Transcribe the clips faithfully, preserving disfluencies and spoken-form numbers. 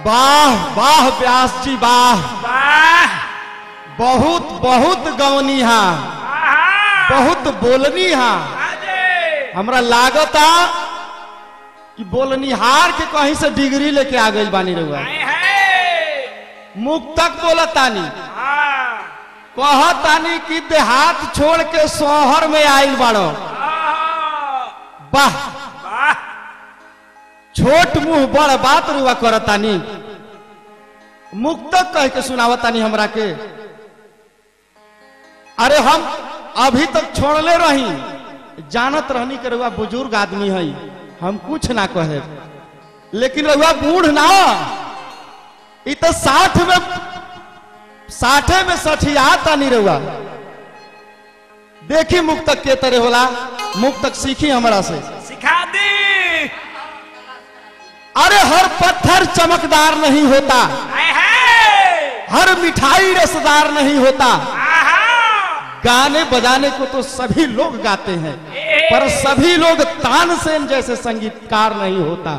वाह वाह व्यास जी वाह वाह बहुत बहुत गवनी हा बहुत बोलनी हा हमरा लागता कि बोलनिहार के कहीं से डिग्री लेके आ गई बानी रहुआ मुख तक बोलतानी कहतानी कि देहात छोड़ के शहर में आइल बाड़ो वाह छोट मुंह बड़ बात रुआ करतानी मुख तक कह के सुनावतानी हमरा के अरे हम अभी तक छोड़ले रही जानत रहनी के रुआ बुजुर्ग आदमी है हम कुछ ना कहे लेकिन रुआ बूढ़ ना इ तो साठ में साठे में सठियाता नहीं रुआ देखी मुख तक के तरह होला मुख तक सीखी हमरा से सिखा दी अरे हर पत्थर चमकदार नहीं होता हर मिठाई रसदार नहीं होता गाने बजाने को तो सभी लोग गाते हैं पर सभी लोग तानसेन जैसे संगीतकार नहीं होता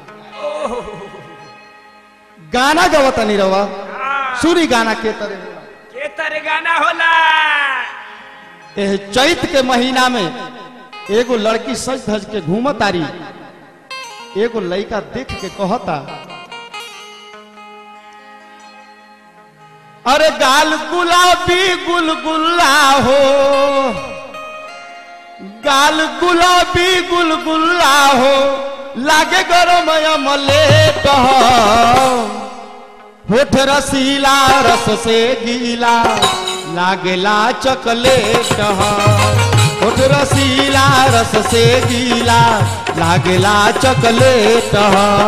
गाना गवता नहीं रवा सूरी गाना के तरह के तरह गाना होला एह चैत के महीना में एगो लड़की सज धज के घूमत आरी एगो लड़का देख के कहता अरे गाल गुलाबी गुलगुल्ला हो गाल गुलाबी गुलगुल्ला हो लागे गरम अमलेट होठ रसीला रस से गीला लागेला चॉकलेट होठ रसीला रस से गीला लागेला चॉकलेट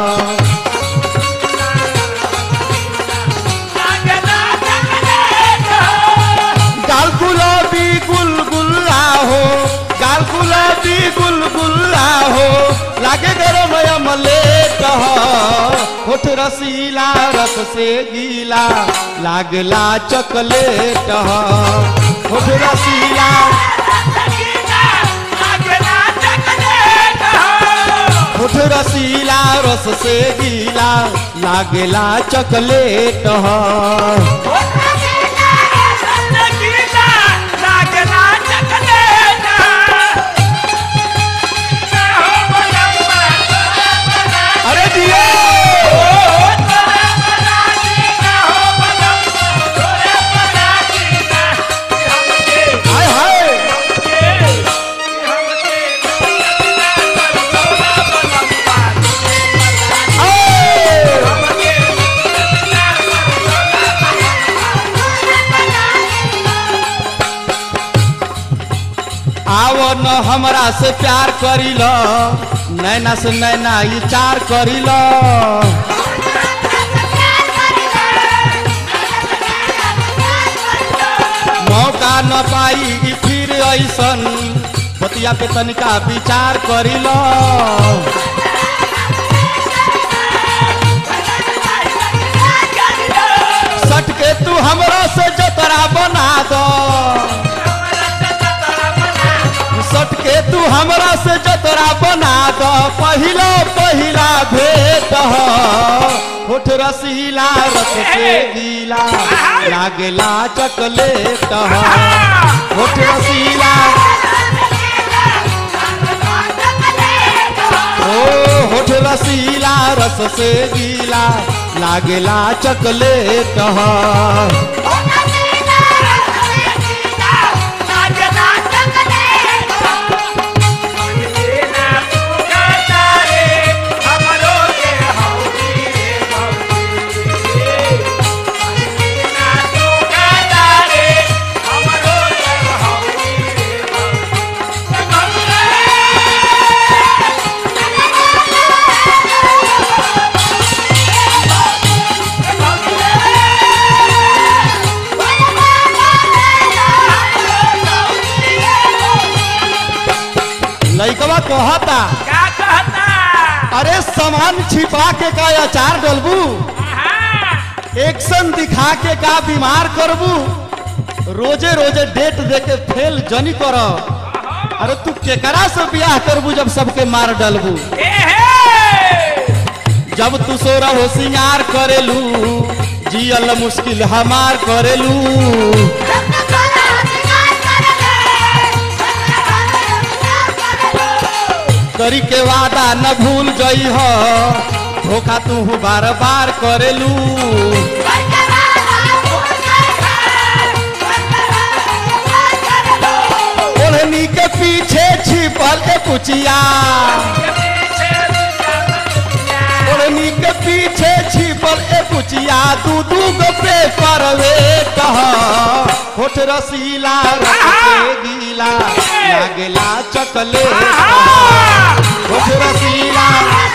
गाल गुलाबी गुलगुल्ला हो गाल गुलाबी गुलगुल्ला हो लागे गरम अमलेट होठ रसीला रस से गीला लागला चॉकलेट होठ रसीला होठ रसीला रस से गीला लागला चॉकलेट आवो न हमरा से प्यार करिल नैना से नैना ये चार करिल मौका न पाई फिर ऐसन बतिया पे तनिका विचार करिल सट के तू हमरा से जतरा बना दो सट के तू हमरा से जतरा बना दो पहिला पहिला भेट होठ रसीला रस से गीला लागेला चॉकलेट होठ रसीला ओ होठ रसीला रस से गीला लागेला चॉकलेट लइकवा कहता क्या कहता अरे सामान छिपा के का अचार डलबू एक्शन दिखा के का बीमार करबू रोजे रोजे डेट दे के फेल जनी कर अरे तू केकरा से ब्याह करबू जब सबके मार डलबू जब तू सोरा हो सिंगार करेलू जियल मुश्किल हमार करेलू करी के वादा न भूल गई हो धोखा तू बार बार करेलू ओढ़नी के पीछे छिपल के कुचिया ओढ़नी के पीछे छिपल ए कुचिया दू दू गो पे परवे कह होठ रसीला रस के गीला लागेला चॉकलेट होठ रसीला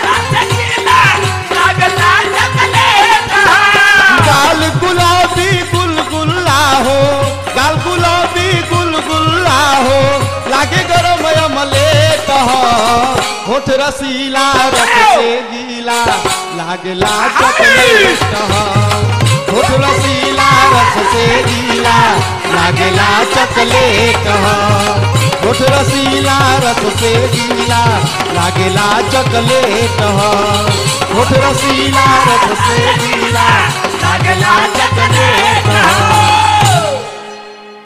गाल गुलाबी गुलगुल्ला हो गाल गुलाबी गुलगुल्ला हो लागे गरम अमलेट हो होठ रसीला रस के गीला लागेला चॉकलेट हो होठ रसीला रस से गीला लागेला चॉकलेट हो होठ रसीला रस से गीला लागेला चॉकलेट हो होठ रसीला रस से गीला लागेला चॉकलेट